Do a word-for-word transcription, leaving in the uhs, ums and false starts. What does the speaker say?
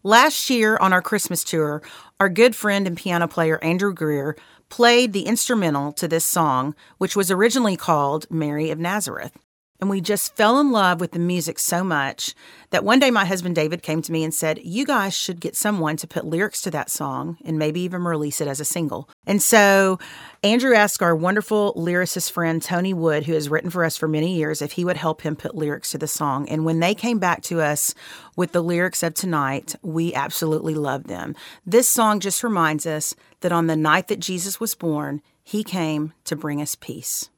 Last year on our Christmas tour, our good friend and piano player Andrew Greer played the instrumental to this song, which was originally called Mary of Nazareth. And we just fell in love with the music so much that one day my husband David came to me and said, you guys should get someone to put lyrics to that song and maybe even release it as a single. And so Andrew asked our wonderful lyricist friend Tony Wood, who has written for us for many years, if he would help him put lyrics to the song. And when they came back to us with the lyrics of tonight, we absolutely loved them. This song just reminds us that on the night that Jesus was born, he came to bring us peace.